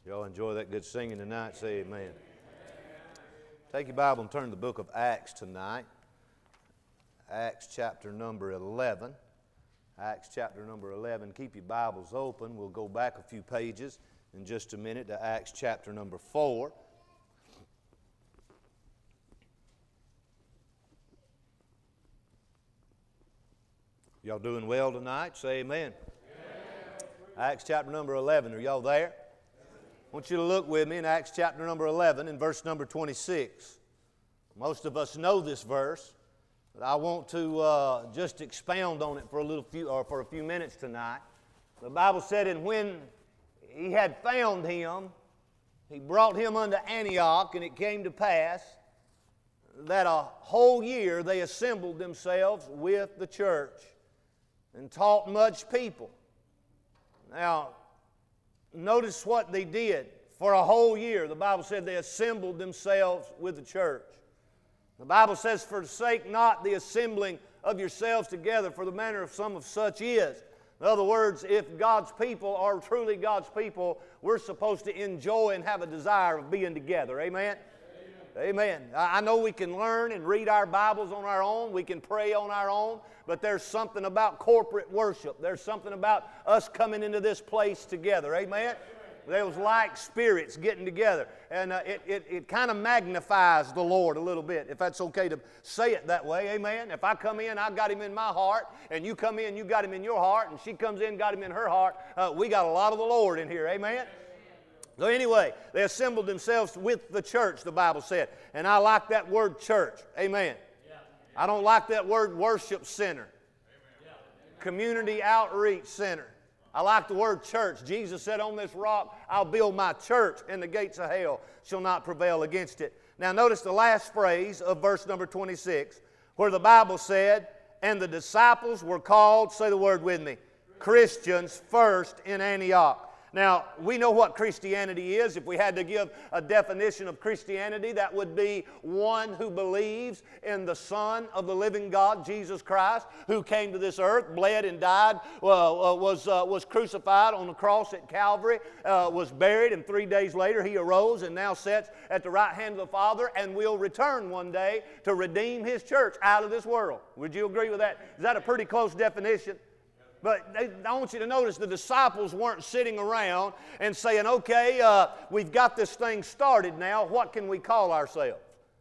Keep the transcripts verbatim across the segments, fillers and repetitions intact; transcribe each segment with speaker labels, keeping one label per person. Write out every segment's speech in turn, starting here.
Speaker 1: Y'all enjoy that good singing tonight? Say amen. Take your Bible and turn to the book of Acts tonight. Acts chapter number eleven. Acts chapter number eleven. Keep your Bibles open. We'll go back a few pages in just a minute to Acts chapter number four. Y'all doing well tonight? Say amen. Amen. Acts chapter number eleven. Are y'all there? I want you to look with me in Acts chapter number eleven and verse number twenty-six. Most of us know this verse, but I want to uh, just expound on it for a little few or for a few minutes tonight. The Bible said, "And when he had found him, he brought him unto Antioch, and it came to pass that a whole year they assembled themselves with the church and taught much people." Now, notice what they did for a whole year. The Bible said they assembled themselves with the church. The Bible says, "Forsake not the assembling of yourselves together, for the manner of some of such is." In other words, if God's people are truly God's people, we're supposed to enjoy and have a desire of being together. Amen? Amen. Amen. I know we can learn and read our Bibles on our own. We can pray on our own. But there's something about corporate worship. There's something about us coming into this place together. Amen? Those like spirits getting together. And uh, it, it, it kind of magnifies the Lord a little bit, if that's okay to say it that way. Amen? If I come in, I got Him in my heart, and you come in, you got Him in your heart, and she comes in, got Him in her heart, uh, we got a lot of the Lord in here. Amen? So anyway, they assembled themselves with the church, the Bible said. And I like that word church. Amen. I don't like that word worship center, community outreach center. I like the word church. Jesus said, "On this rock I'll build my church, and the gates of hell shall not prevail against it." Now notice the last phrase of verse number twenty-six, where the Bible said, "And the disciples were called," say the word with me, "Christians first in Antioch." Now, we know what Christianity is. If we had to give a definition of Christianity, that would be one who believes in the Son of the living God, Jesus Christ, who came to this earth, bled and died, uh, was, uh, was crucified on the cross at Calvary, uh, was buried, and three days later He arose and now sits at the right hand of the Father and will return one day to redeem His church out of this world. Would you agree with that? Is that a pretty close definition? But they, I want you to notice the disciples weren't sitting around and saying, "Okay, uh, we've got this thing started now. What can we call ourselves?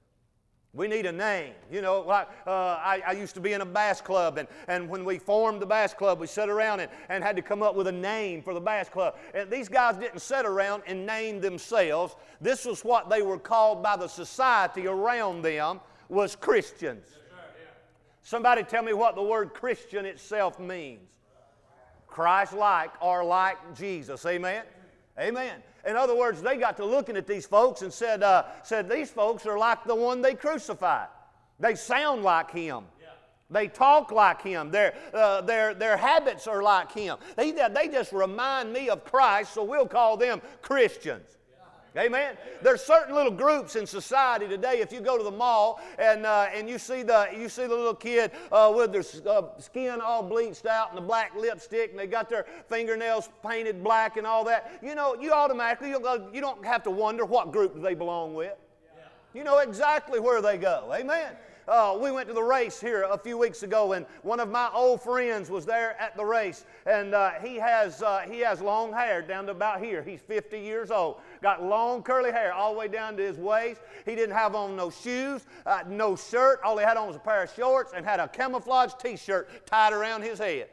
Speaker 1: We need a name." You know, like uh, I, I used to be in a bass club, and, and when we formed the bass club, we sat around and, and had to come up with a name for the bass club. And these guys didn't sit around and name themselves. This was what they were called by the society around them, was Christians. Yes, sir, yeah. Somebody tell me what the word Christian itself means. Christ-like or like Jesus. Amen? Amen. In other words, they got to looking at these folks and said, uh, said these folks are like the one they crucified. They sound like Him. Yeah. They talk like Him. Their, uh, their, their habits are like Him. They, they just remind me of Christ, so we'll call them Christians. Amen. There's certain little groups in society today. If you go to the mall and uh, and you see the you see the little kid uh, with their uh, skin all bleached out and the black lipstick, and they got their fingernails painted black and all that. You know, you automatically you don't, you don't have to wonder what group do they belong with. Yeah. You know exactly where they go. Amen. Uh, we went to the race here a few weeks ago, and one of my old friends was there at the race, and uh, he has uh, he has long hair down to about here. He's fifty years old, got long curly hair all the way down to his waist. He didn't have on no shoes, uh, no shirt. All he had on was a pair of shorts and had a camouflage T-shirt tied around his head.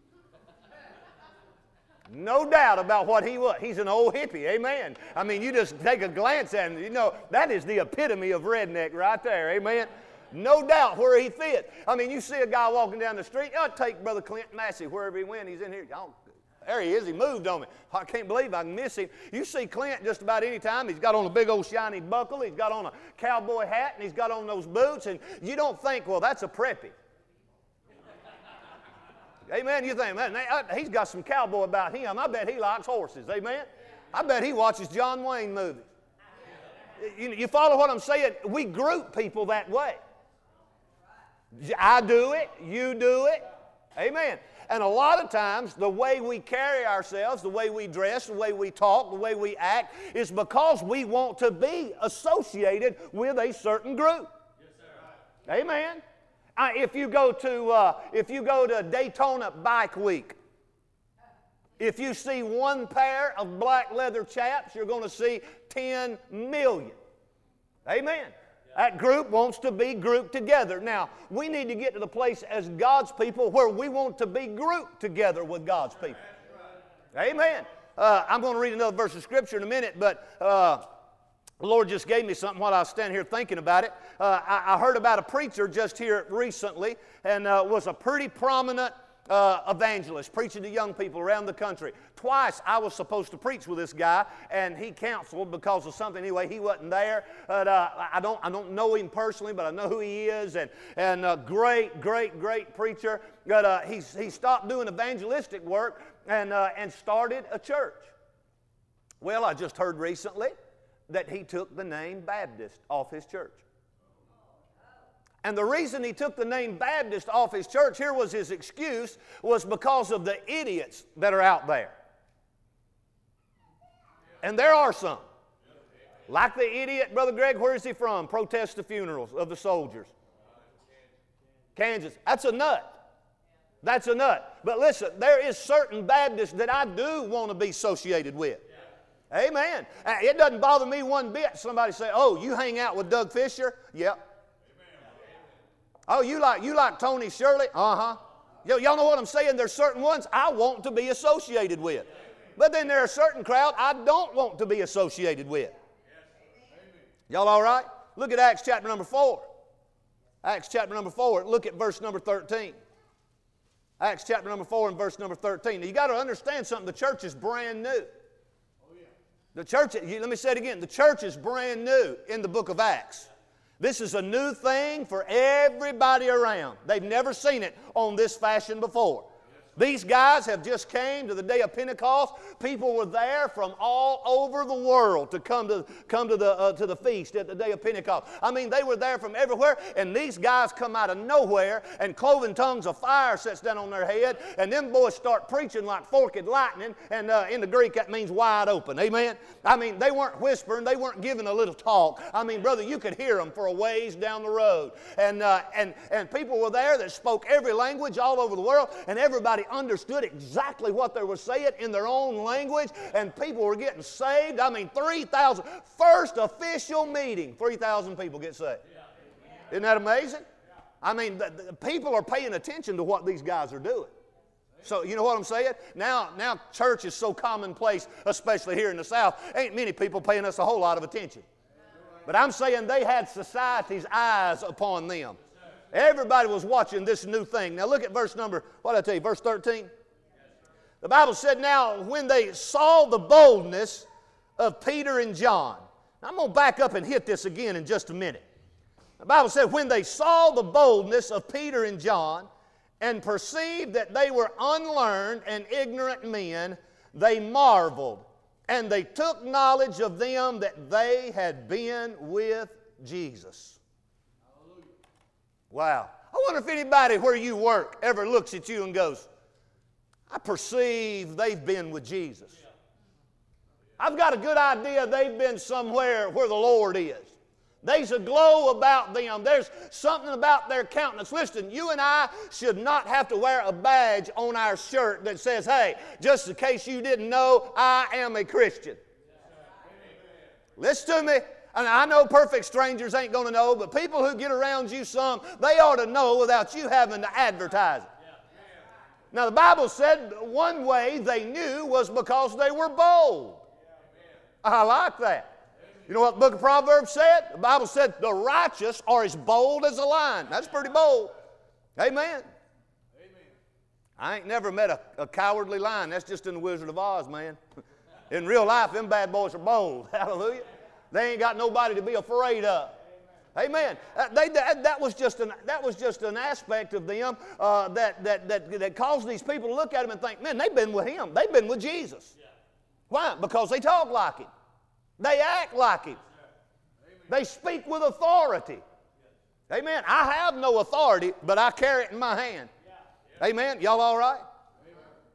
Speaker 1: No doubt about what he was. He's an old hippie, amen. I mean, you just take a glance at him, you know, that is the epitome of redneck right there, amen. No doubt where he fit. I mean, you see a guy walking down the street, I'll take Brother Clint Massey wherever he went. He's in here. Oh, there he is. He moved on me. I can't believe I can miss him. You see Clint just about any time. He's got on a big old shiny buckle. He's got on a cowboy hat, and he's got on those boots. And you don't think, well, that's a preppy. Amen. You think, man, he's got some cowboy about him. I bet he likes horses. Amen. I bet he watches John Wayne movies. You, you follow what I'm saying? We group people that way. I do it, you do it. Amen. And a lot of times, the way we carry ourselves, the way we dress, the way we talk, the way we act, is because we want to be associated with a certain group. Yes, sir. Amen. Uh, if you go to uh, if you go to Daytona Bike Week, if you see one pair of black leather chaps, you're going to see ten million. Amen. That group wants to be grouped together. Now, we need to get to the place as God's people where we want to be grouped together with God's people. Amen. Uh, I'm going to read another verse of Scripture in a minute, but uh, the Lord just gave me something while I was standing here thinking about it. Uh, I, I heard about a preacher just here recently, and uh, was a pretty prominent Uh, evangelist preaching to young people around the country. Twice I was supposed to preach with this guy, and he canceled because of something. Anyway, he wasn't there. But uh, I don't I don't know him personally, but I know who he is, and and uh, great, great, great preacher. But uh, he he stopped doing evangelistic work and uh, and started a church. Well, I just heard recently that he took the name Baptist off his church. And the reason he took the name Baptist off his church, here was his excuse, was because of the idiots that are out there. And there are some. Like the idiot, Brother Greg, where is he from? Protest the funerals of the soldiers. Kansas. That's a nut. That's a nut. But listen, there is certain Baptists that I do want to be associated with. Amen. It doesn't bother me one bit. Somebody say, oh, you hang out with Doug Fisher? Yep. Oh, you like you like Tony Shirley? Uh-huh. Y'all know what I'm saying? There's certain ones I want to be associated with. But then there are certain crowd I don't want to be associated with. Y'all all right? Look at Acts chapter number four. Acts chapter number four. Look at verse number thirteen. Acts chapter number four and verse number thirteen. Now, you got to understand something. The church is brand new. The church, let me say it again. The church is brand new in the book of Acts. This is a new thing for everybody around. They've never seen it on this fashion before. These guys have just came to the day of Pentecost. People were there from all over the world to come to, come to, the, uh, to the feast at the day of Pentecost. I mean, they were there from everywhere, and these guys come out of nowhere, and cloven tongues of fire sets down on their head, and them boys start preaching like forked lightning, and uh, in the Greek that means wide open. Amen? I mean, they weren't whispering. They weren't giving a little talk. I mean, brother, you could hear them for a ways down the road. And, uh, and, and people were there that spoke every language all over the world, and everybody understood exactly what they were saying in their own language, and people were getting saved. I mean, three thousand, first official meeting, three thousand people get saved. Isn't that amazing? I mean, the, the people are paying attention to what these guys are doing. So, you know what I'm saying? Now, now church is so commonplace, especially here in the South, ain't many people paying us a whole lot of attention. But I'm saying they had society's eyes upon them. Everybody was watching this new thing. Now look at verse number, what did I tell you, verse thirteen? The Bible said, now when they saw the boldness of Peter and John. Now, I'm going to back up and hit this again in just a minute. The Bible said, when they saw the boldness of Peter and John and perceived that they were unlearned and ignorant men, they marveled, and they took knowledge of them that they had been with Jesus. Wow. I wonder if anybody where you work ever looks at you and goes, I perceive they've been with Jesus. I've got a good idea they've been somewhere where the Lord is. There's a glow about them. There's something about their countenance. Listen, you and I should not have to wear a badge on our shirt that says, hey, just in case you didn't know, I am a Christian. Listen to me. And I know perfect strangers ain't going to know, but people who get around you some, they ought to know without you having to advertise it. Now, the Bible said one way they knew was because they were bold. I like that. You know what the book of Proverbs said? The Bible said the righteous are as bold as a lion. That's pretty bold. Amen. I ain't never met a, a cowardly lion. That's just in the Wizard of Oz, man. In real life, them bad boys are bold. Hallelujah. They ain't got nobody to be afraid of. Amen. Uh, they, that, that, was just an, that was just an aspect of them uh, that, that, that, that caused these people to look at him and think, man, they've been with him. They've been with Jesus. Yeah. Why? Because they talk like him. They act like him. They speak with authority. Amen. I have no authority, but I carry it in my hand. Amen. Y'all all right?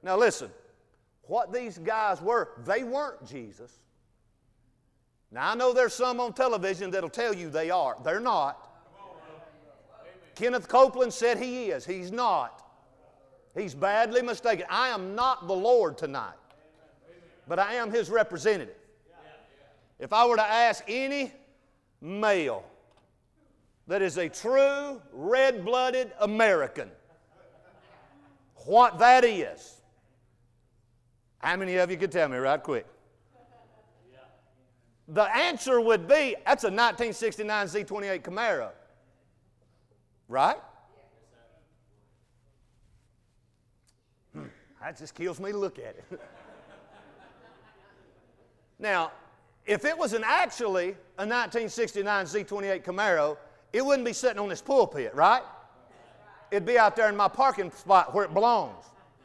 Speaker 1: Now listen, what these guys were, they weren't Jesus. Now I know there's some on television that'll tell you they are. They're not. Kenneth Copeland said he is. He's not. He's badly mistaken. I am not the Lord tonight, but I am His representative. If I were to ask any male that is a true red-blooded American what that is, how many of you could tell me right quick? The answer would be, that's a nineteen sixty-nine Z twenty-eight Camaro. Right? Hmm, that just kills me to look at it. Now, if it was an actually a nineteen sixty-nine Z twenty-eight Camaro, it wouldn't be sitting on this pulpit, right? It'd be out there in my parking spot where it belongs.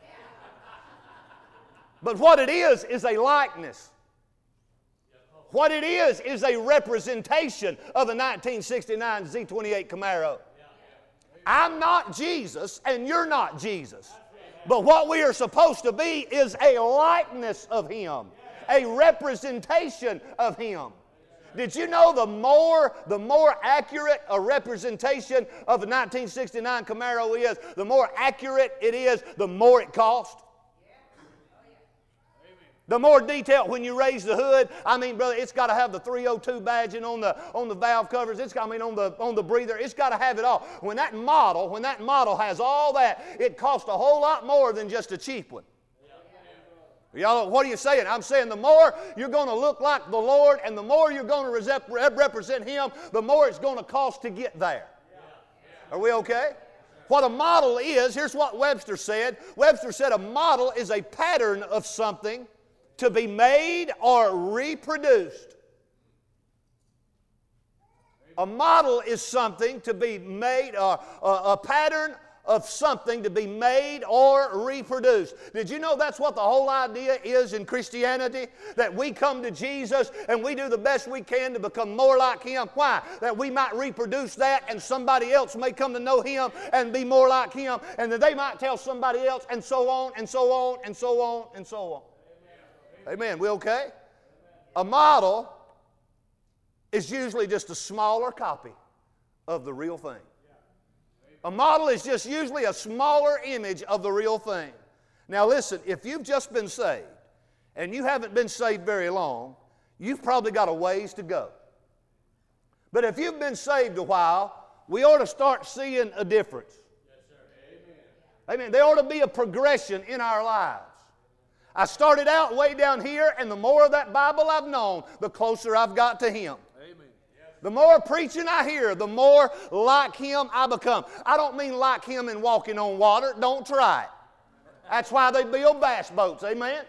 Speaker 1: But what it is is a likeness. What it is is a representation of a nineteen sixty-nine Z twenty-eight Camaro. I'm not Jesus and you're not Jesus. But what we are supposed to be is a likeness of Him, a representation of Him. Did you know the more, the more accurate a representation of a nineteen sixty-nine Camaro is, the more accurate it is, the more it costs? The more detail, when you raise the hood, I mean, brother, it's got to have the three oh two badging on the, on the valve covers. It's got, I mean, on the, on the breather. It's got to have it all. When that model, when that model has all that, it costs a whole lot more than just a cheap one. Y'all, what are you saying? I'm saying the more you're going to look like the Lord and the more you're going to represent Him, the more it's going to cost to get there. Are we okay? What a model is, here's what Webster said. Webster said a model is a pattern of something to be made or reproduced. A model is something to be made, or a, a pattern of something to be made or reproduced. Did you know that's what the whole idea is in Christianity? That we come to Jesus and we do the best we can to become more like Him. Why? That we might reproduce that and somebody else may come to know Him and be more like Him, and that they might tell somebody else, and so on and so on and so on and so on. Amen. We okay? A model is usually just a smaller copy of the real thing. A model is just usually a smaller image of the real thing. Now listen, if you've just been saved and you haven't been saved very long, you've probably got a ways to go. But if you've been saved a while, we ought to start seeing a difference. Yes, sir. Amen. Amen. There ought to be a progression in our lives. I started out way down here, and the more of that Bible I've known, the closer I've got to Him. Amen. The more preaching I hear, the more like Him I become. I don't mean like Him in walking on water. Don't try it. That's why they build bass boats. Amen?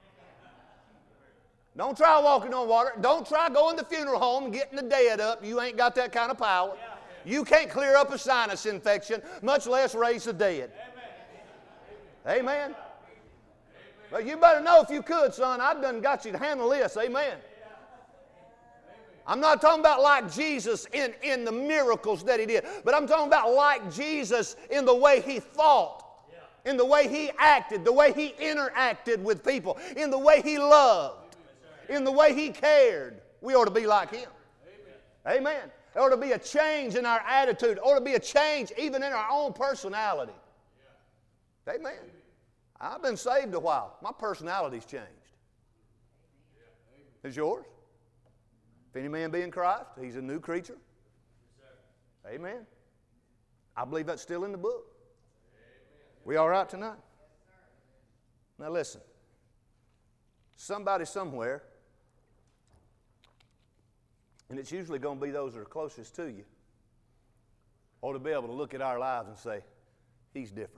Speaker 1: Don't try walking on water. Don't try going to the funeral home and getting the dead up. You ain't got that kind of power. You can't clear up a sinus infection, much less raise the dead. Amen? Amen. But you better know if you could, son, I've done got you to handle this. Amen. I'm not talking about like Jesus in, in the miracles that He did, but I'm talking about like Jesus in the way He thought, in the way He acted, the way He interacted with people, in the way He loved, in the way He cared. We ought to be like Him. Amen. There ought to be a change in our attitude. There ought to be a change even in our own personality. Amen. I've been saved a while. My personality's changed. Is yours? If any man be in Christ, he's a new creature. Amen. I believe that's still in the book. We all right tonight? Now listen. Somebody somewhere, and it's usually going to be those that are closest to you, ought to be able to look at our lives and say, He's different.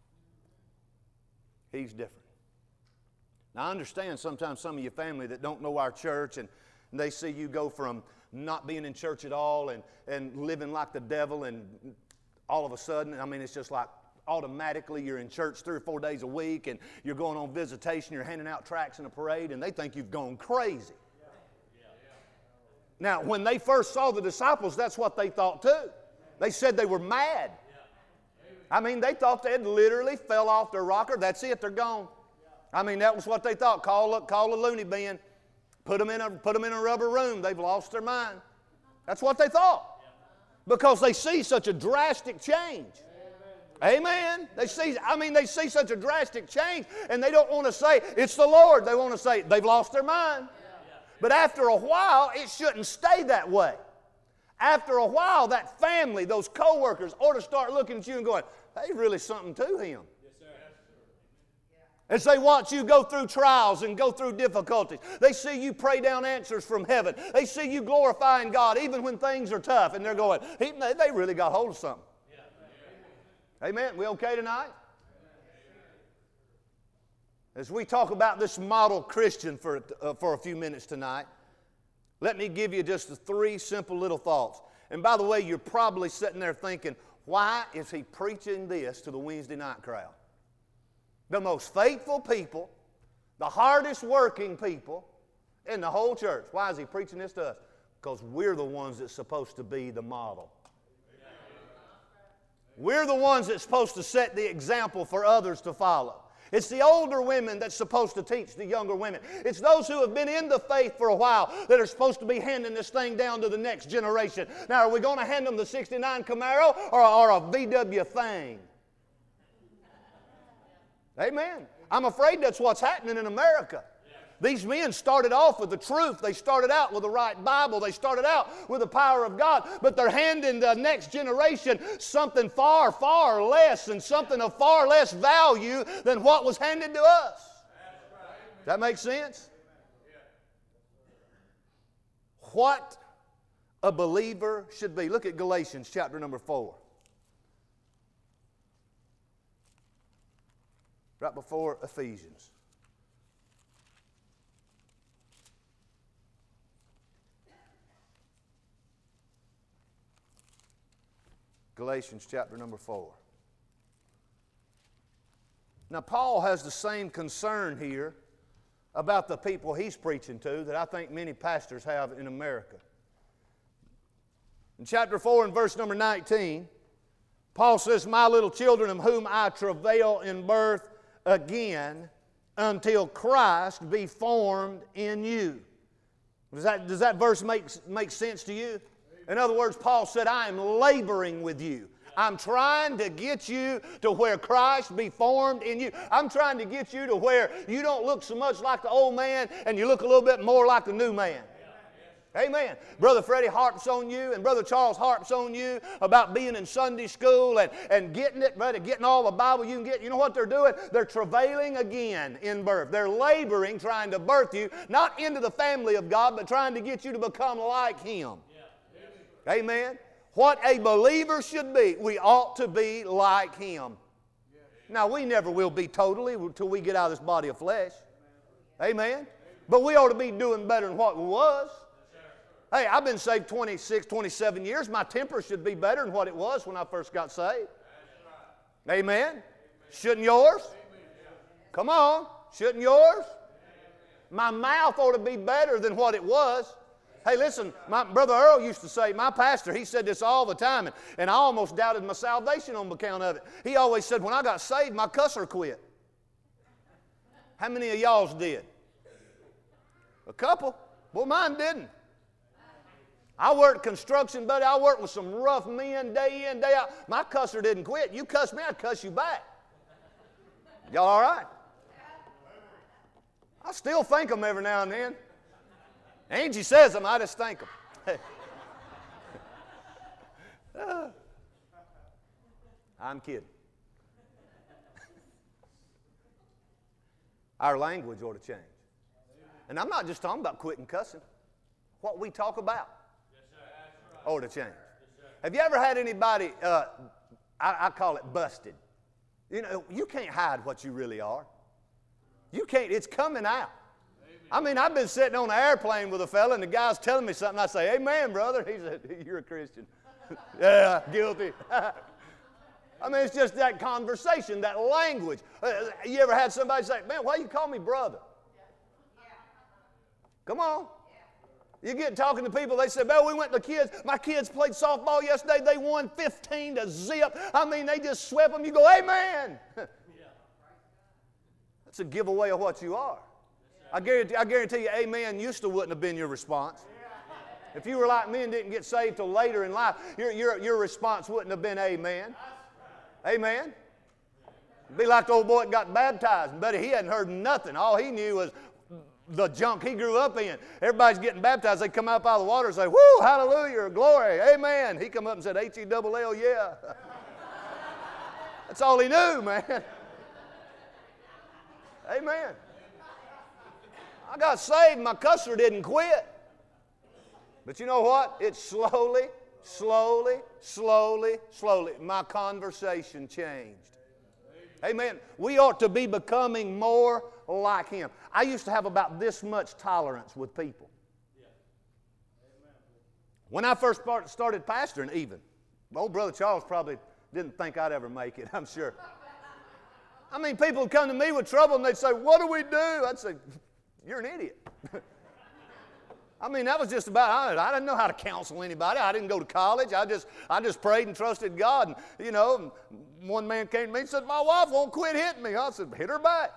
Speaker 1: He's different. Now, I understand sometimes some of your family that don't know our church, and they see you go from not being in church at all and, and living like the devil, and all of a sudden, I mean, it's just like automatically you're in church three or four days a week, and you're going on visitation, you're handing out tracts in a parade, and they think you've gone crazy. Now, when they first saw the disciples, that's what they thought too. They said they were mad. I mean, they thought they had literally fell off their rocker. That's it, they're gone. I mean, that was what they thought. Call a, call a loony bin, put them, in a, put them in a rubber room. They've lost their mind. That's what they thought. Because they see such a drastic change. Amen. They see, I mean, they see such a drastic change, and they don't want to say, it's the Lord. They want to say, they've lost their mind. But after a while, it shouldn't stay that way. After a while, that family, those co-workers ought to start looking at you and going, there's really something to him. As they watch you go through trials and go through difficulties. They see you pray down answers from heaven. They see you glorifying God even when things are tough. And they're going, he, they really got hold of something. Yeah. Amen. We okay tonight? As we talk about this model Christian for, uh, for a few minutes tonight, let me give you just three simple little thoughts. And by the way, you're probably sitting there thinking, why is he preaching this to the Wednesday night crowd? The most faithful people, the hardest working people in the whole church. Why is he preaching this to us? Because we're the ones that's supposed to be the model. We're the ones that's supposed to set the example for others to follow. It's the older women that's supposed to teach the younger women. It's those who have been in the faith for a while that are supposed to be handing this thing down to the next generation. Now, are we going to hand them the sixty-nine Camaro or, or a V W thing? Amen. I'm afraid that's what's happening in America. These men started off with the truth. They started out with the right Bible. They started out with the power of God. But they're handing the next generation something far, far less and something of far less value than what was handed to us. Does that make sense? What a believer should be. Look at Galatians chapter number four. Right before Ephesians. Galatians chapter number four. Now, Paul has the same concern here about the people he's preaching to that I think many pastors have in America. In chapter four and verse number nineteen, Paul says, my little children, of whom I travail in birth again until Christ be formed in you. Does that, does that verse make, make sense to you? In other words, Paul said, I am laboring with you. I'm trying to get you to where Christ be formed in you. I'm trying to get you to where you don't look so much like the old man and you look a little bit more like the new man. Amen. Brother Freddie harps on you and Brother Charles harps on you about being in Sunday school and, and getting it, brother, getting all the Bible you can get. You know what they're doing? They're travailing again in birth. They're laboring trying to birth you, not into the family of God, but trying to get you to become like Him. Yeah. Amen. What a believer should be, we ought to be like Him. Yeah. Now, we never will be totally until we get out of this body of flesh. Amen. Amen. But we ought to be doing better than what we was. Hey, I've been saved twenty-six, twenty-seven years. My temper should be better than what it was when I first got saved. Right. Amen? Amen. Shouldn't yours? Amen. Come on. Shouldn't yours? Amen. My mouth ought to be better than what it was. Hey, listen, my brother Earl used to say, my pastor, he said this all the time, and, and I almost doubted my salvation on account of it. He always said, when I got saved, my cusser quit. How many of y'all's did? A couple. Well, mine didn't. I worked construction, buddy. I worked with some rough men day in, day out. My cusser didn't quit. You cuss me, I'd cuss you back. Y'all all right? I still think them every now and then. Angie says them, I just think them. uh, I'm kidding. Our language ought to change. And I'm not just talking about quitting cussing. What we talk about ought to change. Have you ever had anybody, uh, I, I call it busted. You know, you can't hide what you really are. You can't, it's coming out. I mean, I've been sitting on an airplane with a fella and the guy's telling me something. I say, amen, brother. He said, you're a Christian. Yeah, guilty. I mean, it's just that conversation, that language. Uh, you ever had somebody say, man, why you call me brother? Come on. You get talking to people, they say, well, we went to kids. My kids played softball yesterday. They won fifteen to zip. I mean, they just swept them. You go, amen. That's It's a giveaway of what you are. I guarantee, I guarantee you, amen, used to wouldn't have been your response. If you were like me and didn't get saved till later in life, your, your, your response wouldn't have been amen. Amen. It'd be like the old boy that got baptized. Buddy, he hadn't heard nothing. All he knew was the junk he grew up in. Everybody's getting baptized. They come up out of the water and say, whoo, hallelujah, glory, amen. He come up and said, H E double L, yeah. That's all he knew, man. Amen. I got saved, my cusser didn't quit. But you know what? It slowly, slowly, slowly, slowly, my conversation changed. Amen. We ought to be becoming more like Him. I used to have about this much tolerance with people. When I first started pastoring even, my old brother Charles probably didn't think I'd ever make it, I'm sure. I mean, people would come to me with trouble and they'd say, what do we do? I'd say, you're an idiot. I mean, that was just about, I didn't know how to counsel anybody. I didn't go to college. I just, I just prayed and trusted God. And, you know, one man came to me and said, my wife won't quit hitting me. I said, hit her back.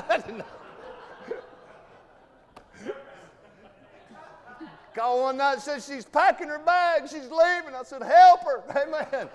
Speaker 1: Called one night and said, she's packing her bag. She's leaving. I said, help her. Amen.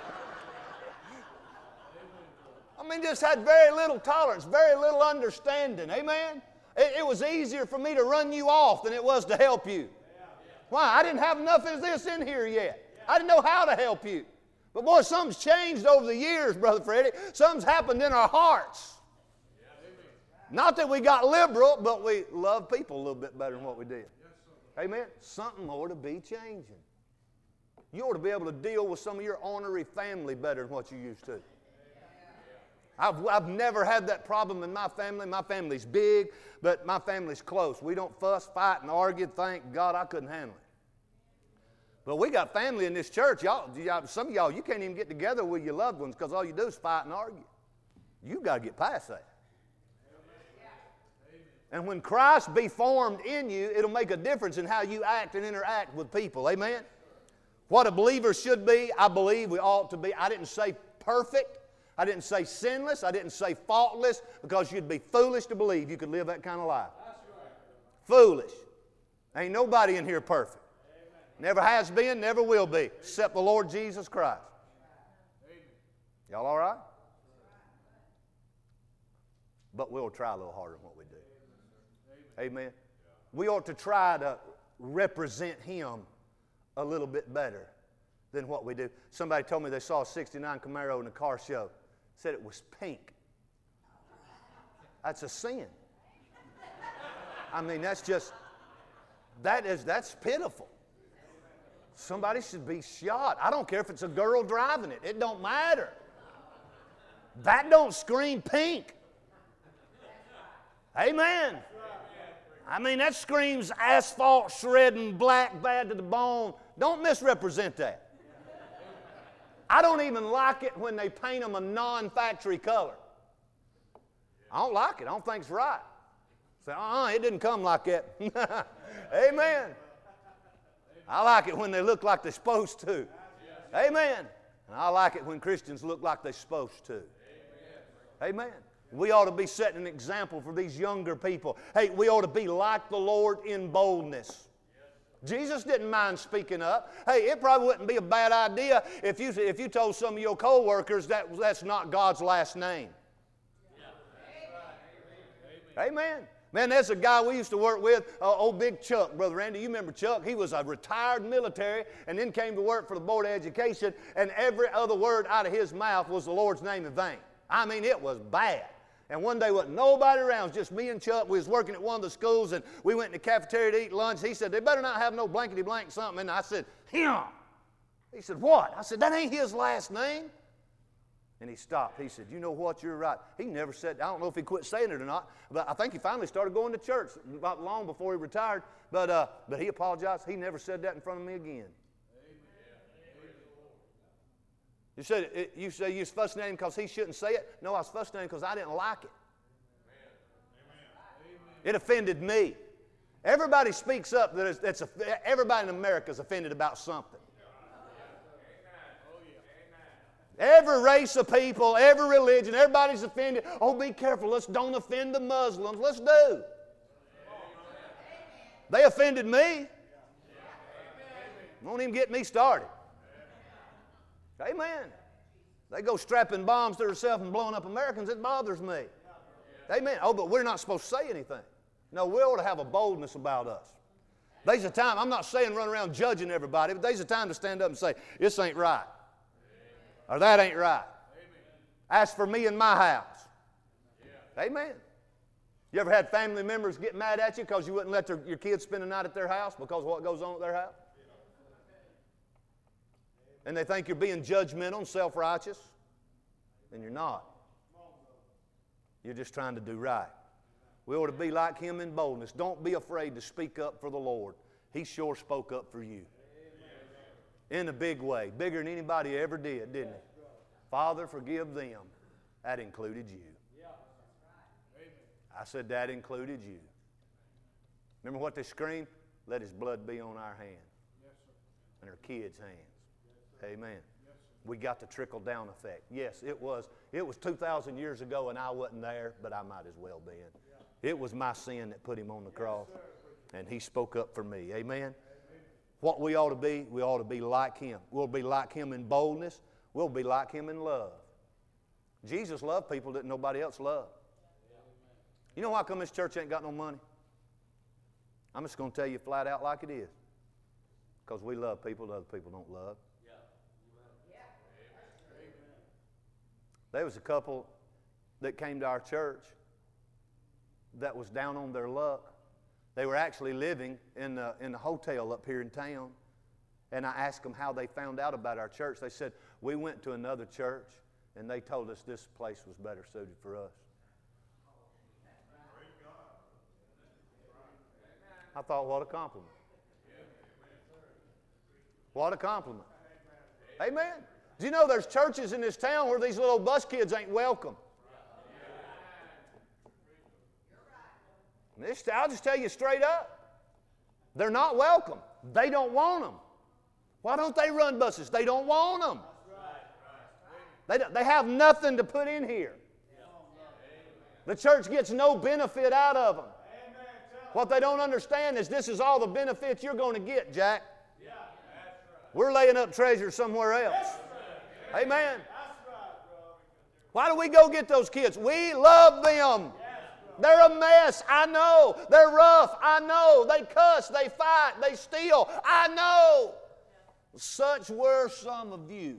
Speaker 1: I mean, just had very little tolerance, very little understanding. Amen. It, it was easier for me to run you off than it was to help you. Why? I didn't have enough of this in here yet. I didn't know how to help you. But boy, something's changed over the years, Brother Freddie. Something's happened in our hearts. Not that we got liberal, but we love people a little bit better than what we did. Amen? Something ought to be changing. You ought to be able to deal with some of your ornery family better than what you used to. I've, I've never had that problem in my family. My family's big, but my family's close. We don't fuss, fight, and argue. Thank God I couldn't handle it. But we got family in this church. Y'all, some of y'all, you can't even get together with your loved ones because all you do is fight and argue. You've got to get past that. And when Christ be formed in you, it'll make a difference in how you act and interact with people. Amen? What a believer should be, I believe we ought to be. I didn't say perfect. I didn't say sinless. I didn't say faultless, because you'd be foolish to believe you could live that kind of life. Foolish. Ain't nobody in here perfect. Never has been, never will be, except the Lord Jesus Christ. Y'all all right? But we'll try a little harder than what we do. Amen. We ought to try to represent Him a little bit better than what we do. Somebody told me they saw a sixty-nine Camaro in a car show. Said it was pink. That's a sin. I mean, that's just, that is, that's pitiful. Somebody should be shot. I don't care if it's a girl driving it. It don't matter. That don't scream pink. Amen. I mean, that screams asphalt shredding, black, bad to the bone. Don't misrepresent that. I don't even like it when they paint them a non-factory color. I don't like it. I don't think it's right. Say, uh-uh, it didn't come like that. Amen. I like it when they look like they're supposed to. Amen. And I like it when Christians look like they're supposed to. Amen. We ought to be setting an example for these younger people. Hey, we ought to be like the Lord in boldness. Jesus didn't mind speaking up. Hey, it probably wouldn't be a bad idea if you, if you told some of your co-workers that that's not God's last name. Yeah. Amen. Amen. Man, there's a guy we used to work with, uh, old Big Chuck, Brother Randy. You remember Chuck? He was a retired military and then came to work for the Board of Education, and every other word out of his mouth was the Lord's name in vain. I mean, it was bad. And one day, wasn't nobody around, it was just me and Chuck. We was working at one of the schools, and we went in the cafeteria to eat lunch. He said, they better not have no blankety-blank something. And I said, him. He said, what? I said, that ain't his last name. And he stopped. He said, you know what, you're right. He never said, I don't know if he quit saying it or not, but I think he finally started going to church not long before he retired. But, uh, but he apologized. He never said that in front of me again. You said, you say you was fussing at him because he shouldn't say it? No, I was fussing at him because I didn't like it. It offended me. Everybody speaks up. That it's, everybody in America is offended about something. Every race of people, every religion, everybody's offended. Oh, be careful. Let's don't offend the Muslims. Let's do. They offended me. Won't even get me started. Amen. They go strapping bombs to themselves and blowing up Americans. It bothers me. Amen. Oh, but we're not supposed to say anything. No, we ought to have a boldness about us. There's a time, I'm not saying run around judging everybody, but there's a time to stand up and say, this ain't right. Or that ain't right. As for me and my house. Amen. You ever had family members get mad at you because you wouldn't let their, your kids spend the night at their house because of what goes on at their house? And they think you're being judgmental and self-righteous? And you're not. You're just trying to do right. We ought to be like him in boldness. Don't be afraid to speak up for the Lord. He sure spoke up for you. In a big way. Bigger than anybody ever did, didn't he? Father, forgive them. That included you. I said that included you. Remember what they screamed? Let his blood be on our hands. And our kids' hands. Amen. We got the trickle-down effect. Yes, it was. It was two thousand years ago and I wasn't there, but I might as well been. It was my sin that put him on the cross. And he spoke up for me. Amen. What we ought to be, we ought to be like him. We'll be like him in boldness. We'll be like him in love. Jesus loved people that nobody else loved. You know why come this church ain't got no money? I'm just going to tell you flat out like it is. Because we love people that other people don't love. There was a couple that came to our church that was down on their luck. They were actually living in the, in the hotel up here in town. And I asked them how they found out about our church. They said, we went to another church and they told us this place was better suited for us. I thought, what a compliment. What a compliment. Amen. Do you know there's churches in this town where these little bus kids ain't welcome? This, I'll just tell you straight up. They're not welcome. They don't want them. Why don't they run buses? They don't want them. They, don't, they have nothing to put in here. The church gets no benefit out of them. What they don't understand is this is all the benefits you're going to get, Jack. We're laying up treasure somewhere else. Amen. Why do we go get those kids? We love them. They're a mess. I know. They're rough. I know. They cuss. They fight. They steal. I know. Such were some of you.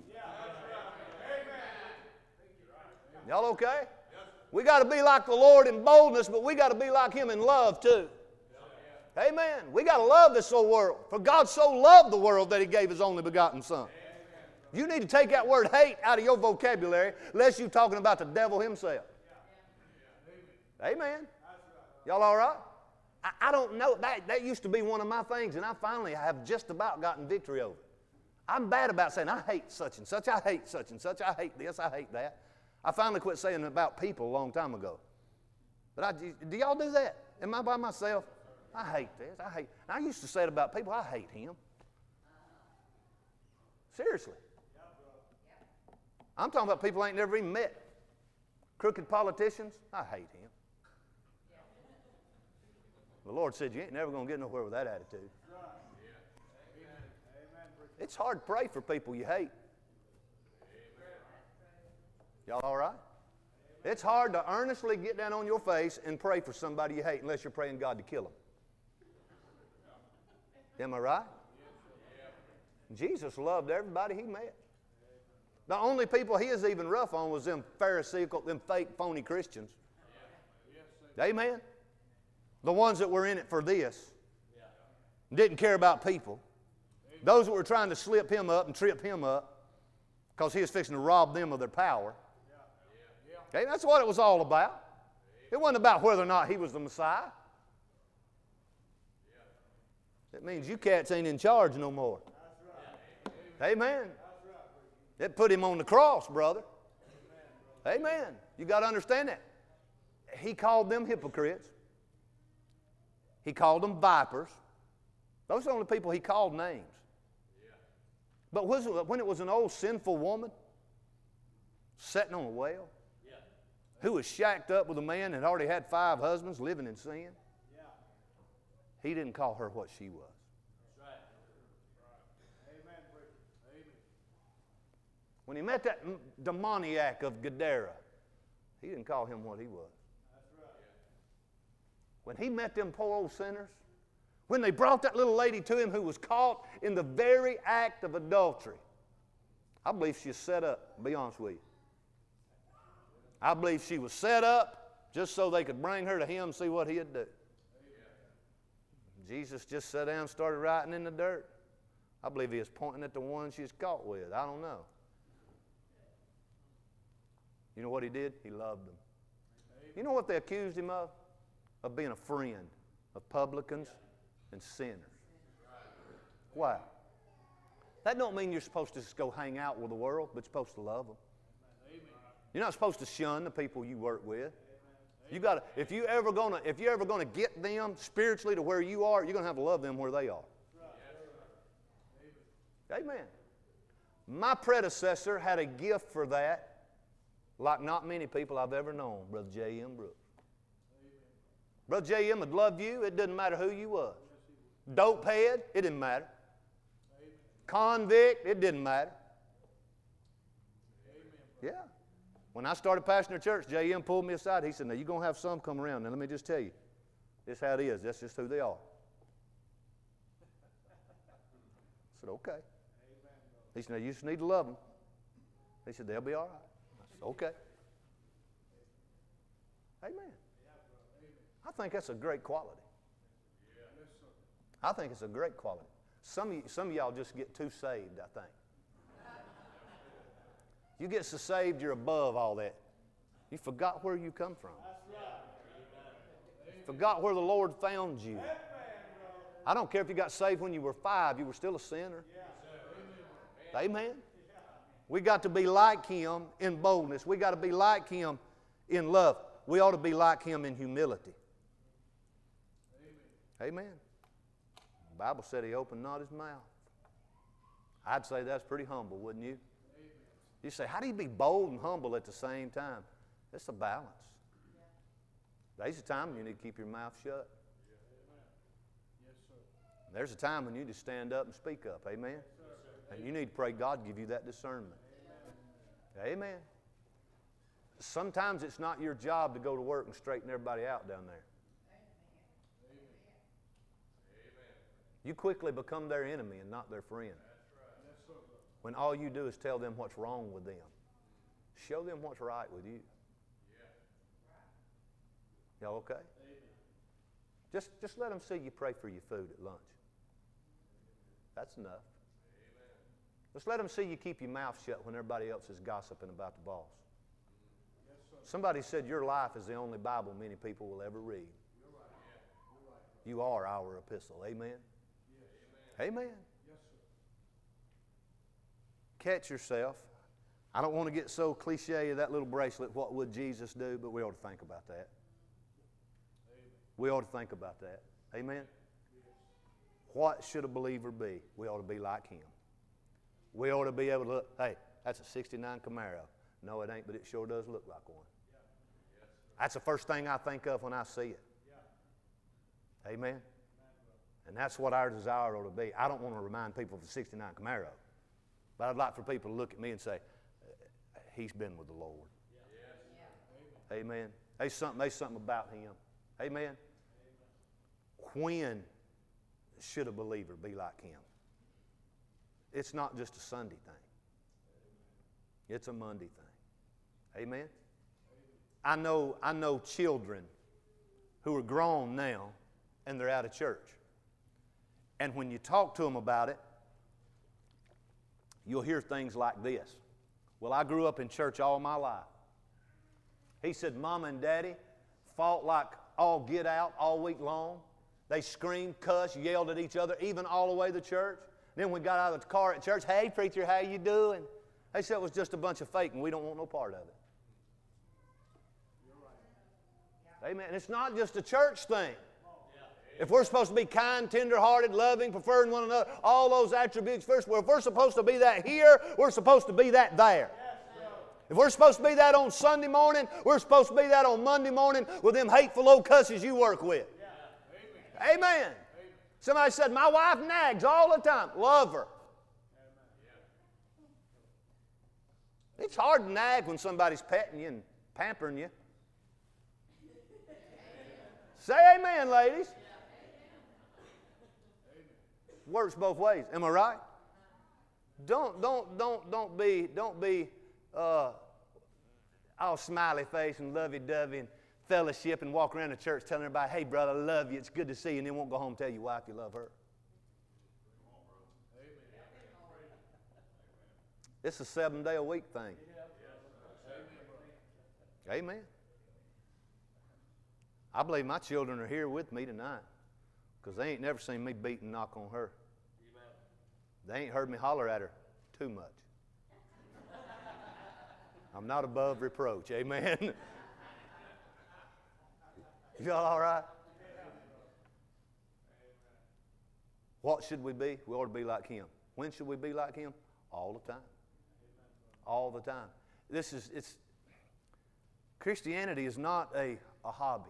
Speaker 1: Y'all okay? We got to be like the Lord in boldness, but we got to be like him in love too. Amen. We got to love this whole world. For God so loved the world that he gave his only begotten Son. You need to take that word hate out of your vocabulary, unless you're talking about the devil himself. Amen. Y'all all right? I, I don't know. That, that used to be one of my things, and I finally have just about gotten victory over it. I'm bad about saying, I hate such and such, I hate such and such, I hate this, I hate that. I finally quit saying about people a long time ago. But I, do y'all do that? Am I by myself? I hate this, I hate. I used to say it about people, I hate him. Seriously. I'm talking about people I ain't never even met. Crooked politicians, I hate him. The Lord said, you ain't never going to get nowhere with that attitude. It's hard to pray for people you hate. Y'all all right? It's hard to earnestly get down on your face and pray for somebody you hate unless you're praying God to kill them. Am I right? Jesus loved everybody he met. The only people he was even rough on was them Pharisaical, them fake, phony Christians. Amen? The ones that were in it for this. Didn't care about people. Those that were trying to slip him up and trip him up because he was fixing to rob them of their power. Okay, that's what it was all about. It wasn't about whether or not he was the Messiah. It means you cats ain't in charge no more. Amen. It put him on the cross, brother. Amen. You got to understand that. He called them hypocrites. He called them vipers. Those are the only people he called names. But when it was an old sinful woman sitting on a well, who was shacked up with a man that already had five husbands living in sin. He didn't call her what she was. When he met that demoniac of Gadara, he didn't call him what he was. When he met them poor old sinners, when they brought that little lady to him who was caught in the very act of adultery, I believe she was set up, to be honest with you. I believe she was set up just so they could bring her to him and see what he'd do. Jesus just sat down and started writing in the dirt. I believe he was pointing at the one she was caught with. I don't know. You know what he did? He loved them. You know what they accused him of? Of being a friend of publicans and sinners. Why? That don't mean you're supposed to just go hang out with the world, but you're supposed to love them. You're not supposed to shun the people you work with. You got to, if you ever gonna, if you're ever gonna get them spiritually to where you are, you're gonna have to love them where they are. Amen. My predecessor had a gift for that, like not many people I've ever known, Brother J M Brooks. Brother J M would love you. It didn't matter who you was. Dope head, it didn't matter. Convict, it didn't matter. Yeah. When I started pastoring a church, J M pulled me aside. He said, now you're going to have some come around. Now let me just tell you, this is how it is. That's just who they are. I said, okay. He said, now you just need to love them. He said, they'll be all right. I said, okay. Amen. I think that's a great quality. I think it's a great quality. Some of, you, some of y'all just get too saved, I think. You get so saved, you're above all that. You forgot where you come from. Forgot where the Lord found you. I don't care if you got saved when you were five, you were still a sinner. Amen. We got to be like Him in boldness. We got to be like Him in love. We ought to be like Him in humility. Amen. The Bible said He opened not His mouth. I'd say that's pretty humble, wouldn't you? You say, how do you be bold and humble at the same time? It's a balance. There's a time when you need to keep your mouth shut. There's a time when you need to stand up and speak up. Amen? And you need to pray God give you that discernment. Amen. Sometimes it's not your job to go to work and straighten everybody out down there. You quickly become their enemy and not their friend. When all you do is tell them what's wrong with them. Show them what's right with you. Y'all okay? Just, just let them see you pray for your food at lunch. That's enough. Just let them see you keep your mouth shut when everybody else is gossiping about the boss. Somebody said your life is the only Bible many people will ever read. You are our epistle. Amen? Amen. Catch yourself. I don't want to get so cliche of that little bracelet, what would Jesus do, but we ought to think about that. We ought to think about that. Amen? What should a believer be? We ought to be like Him. We ought to be able to look, hey, that's a sixty-nine Camaro. No, it ain't, but it sure does look like one. That's the first thing I think of when I see it. Amen? And that's what our desire ought to be. I don't want to remind people of the sixty-nine Camaro. But I'd like for people to look at me and say, he's been with the Lord. Yeah. Amen. There's something, there's something about him. Amen. When should a believer be like him? It's not just a Sunday thing. It's a Monday thing. Amen. I know, I know children who are grown now and they're out of church. And when you talk to them about it, you'll hear things like this. Well, I grew up in church all my life. He said, Mama and Daddy fought like all get out all week long. They screamed, cussed, yelled at each other, even all the way to church. Then we got out of the car at church. Hey, preacher, how you doing? They said it was just a bunch of fake, and we don't want no part of it. Amen. And it's not just a church thing. If we're supposed to be kind, tender-hearted, loving, preferring one another, all those attributes first, well, if we're supposed to be that here, we're supposed to be that there. If we're supposed to be that on Sunday morning, we're supposed to be that on Monday morning with them hateful old cusses you work with. Amen. Amen. Somebody said, my wife nags all the time. Love her. It's hard to nag when somebody's petting you and pampering you. Say amen, ladies. Works both ways. Am I right? Don't, don't, don't, don't be, don't be uh, all smiley face and lovey-dovey and fellowship and walk around the church telling everybody, hey, brother, I love you. It's good to see you. And then won't go home and tell your wife you love her. It's a seven-day-a-week thing. Amen. I believe my children are here with me tonight because they ain't never seen me beat and knock on her. They ain't heard me holler at her too much. I'm not above reproach. Amen. Y'all all right? What should we be? We ought to be like Him. When should we be like Him? All the time. All the time. This is, it's, Christianity is not a, a hobby.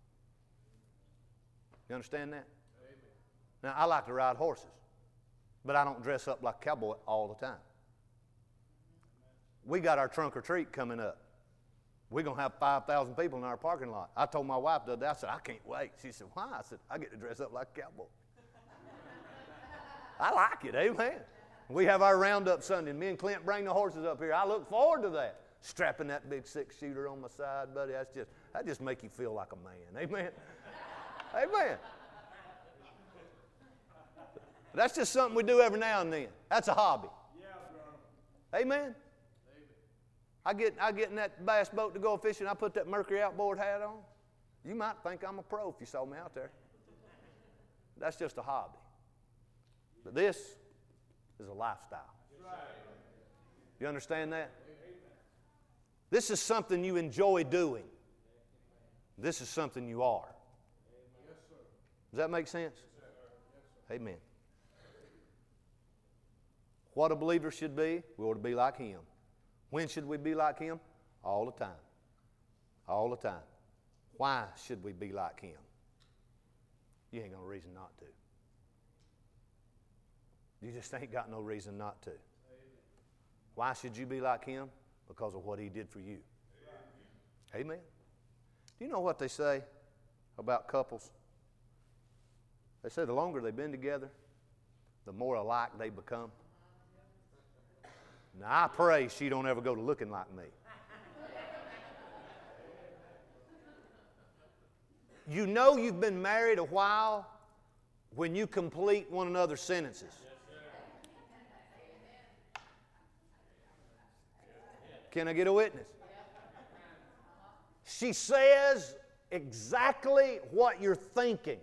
Speaker 1: You understand that? Now, I like to ride horses, but I don't dress up like a cowboy all the time. We got our trunk or treat coming up. We're going to have five thousand people in our parking lot. I told my wife the other day, I said, I can't wait. She said, why? I said, I get to dress up like a cowboy. I like it, amen. We have our roundup Sunday, and me and Clint bring the horses up here. I look forward to that. Strapping that big six-shooter on my side, buddy, that's just, that just make you feel like a man, amen. Amen. That's just something we do every now and then. That's a hobby. Amen. I get, I get in that bass boat to go fishing. I put that Mercury outboard hat on. You might think I'm a pro if you saw me out there. That's just a hobby. But this is a lifestyle. You understand that? This is something you enjoy doing. This is something you are. Does that make sense? Amen. What a believer should be, we ought to be like Him. When should we be like Him? All the time. All the time. Why should we be like Him? You ain't got no reason not to. You just ain't got no reason not to. Why should you be like Him? Because of what He did for you. Amen. Do you know what they say about couples? They say the longer they've been together, the more alike they become. Now, I pray she don't ever go to looking like me. You know you've been married a while when you complete one another's sentences. Can I get a witness? She says exactly what you're thinking.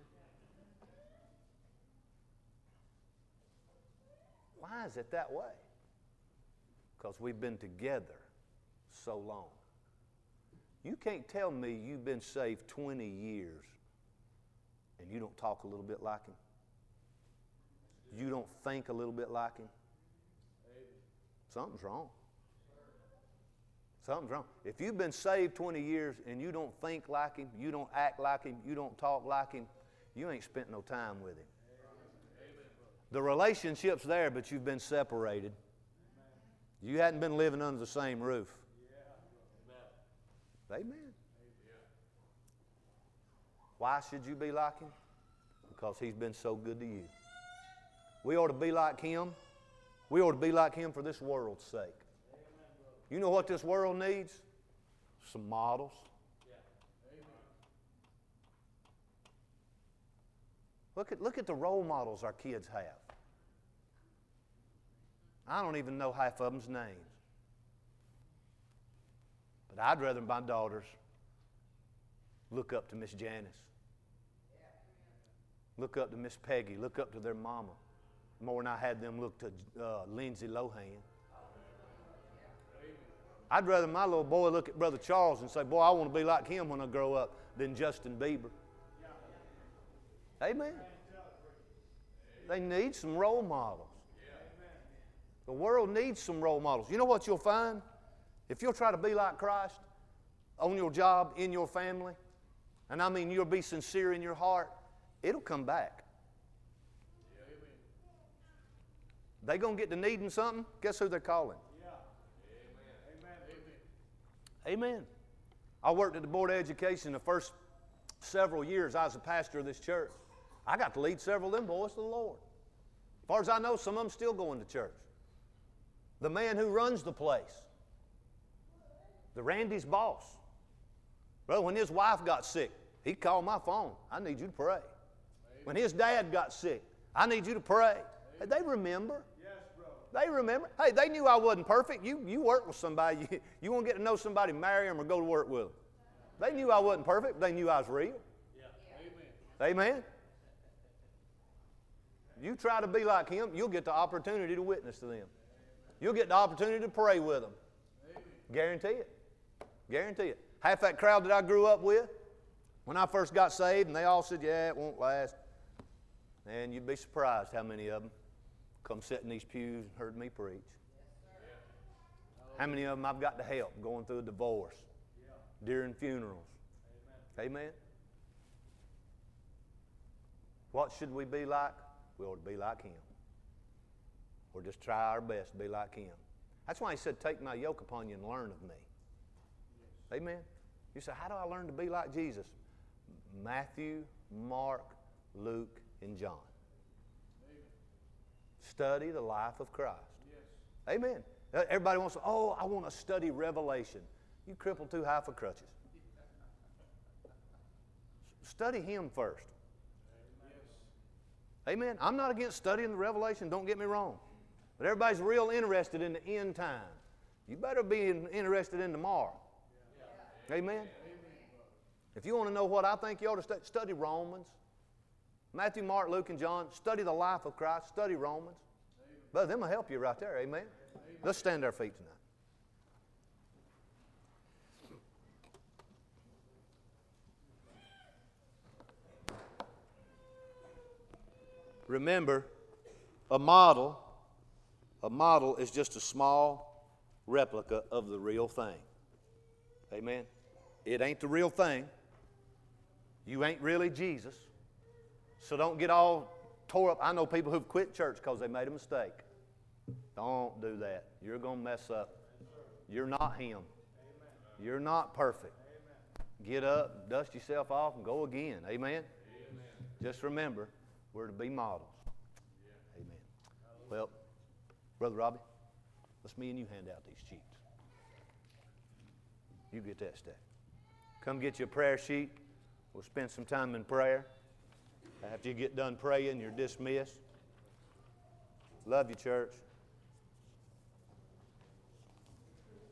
Speaker 1: Why is it that way? Because we've been together so long. You can't tell me you've been saved twenty years and you don't talk a little bit like Him. You don't think a little bit like Him. Something's wrong. Something's wrong. If you've been saved twenty years and you don't think like Him, you don't act like Him, you don't talk like Him, you ain't spent no time with Him. The relationship's there, but you've been separated. You hadn't been living under the same roof. Amen. Why should you be like Him? Because He's been so good to you. We ought to be like Him. We ought to be like Him for this world's sake. You know what this world needs? Some models. Look at, look at the role models our kids have. I don't even know half of them's names. But I'd rather my daughters look up to Miss Janice. Look up to Miss Peggy. Look up to their mama. More than I had them look to uh, Lindsay Lohan. I'd rather my little boy look at Brother Charles and say, boy, I want to be like him when I grow up, than Justin Bieber. Amen. They need some role models. The world needs some role models. You know what you'll find? If you'll try to be like Christ on your job, in your family, and I mean you'll be sincere in your heart, it'll come back. They're going to get to needing something, guess who they're calling? Yeah. Amen. Amen. Amen. I worked at the Board of Education the first several years I was a pastor of this church. I got to lead several of them boys to the Lord. As far as I know, some of them still going to church. The man who runs the place, the Randy's boss. Brother, when his wife got sick, he called my phone. I need you to pray. When his dad got sick, I need you to pray. Hey, they remember. They remember. Hey, they knew I wasn't perfect. You, you work with somebody. You, you want to get to know somebody, marry them, or go to work with them. They knew I wasn't perfect, but they knew I was real. Yeah. Amen. Amen. You try to be like him, you'll get the opportunity to witness to them. You'll get the opportunity to pray with them. Amen. Guarantee it. Guarantee it. Half that crowd that I grew up with, when I first got saved, and they all said, yeah, it won't last. And you'd be surprised how many of them come sit in these pews and heard me preach. Yes, how many of them I've got to help going through a divorce, yeah. during funerals. Amen. Amen. What should we be like? We ought to be like him. Or just try our best to be like him. That's why he said, take my yoke upon you and learn of me. Yes. Amen. You say, how do I learn to be like Jesus? Matthew, Mark, Luke, and John. Study the life of Christ. Yes. Amen. Everybody wants to, oh, I want to study Revelation. You crippled too high for crutches. Study him first. Yes. Amen. I'm not against studying the Revelation, don't get me wrong. But everybody's real interested in the end time. You better be in, interested in tomorrow. Yeah. Amen. Amen. If you want to know what I think you ought to study, study Romans. Matthew, Mark, Luke, and John. Study the life of Christ. Study Romans. Amen. Brother, them will help you right there. Amen. Amen. Let's stand to our feet tonight. Remember, a model, a model is just a small replica of the real thing. Amen. It ain't the real thing. You ain't really Jesus. So don't get all tore up. I know people who've quit church because they made a mistake. Don't do that. You're going to mess up. You're not him. You're not perfect. Get up, dust yourself off, and go again. Amen? Just remember, we're to be models. Amen. Well, Brother Robbie, let's me and you hand out these sheets. You get that stack. Come get you a prayer sheet. We'll spend some time in prayer. After you get done praying, you're dismissed. Love you, church.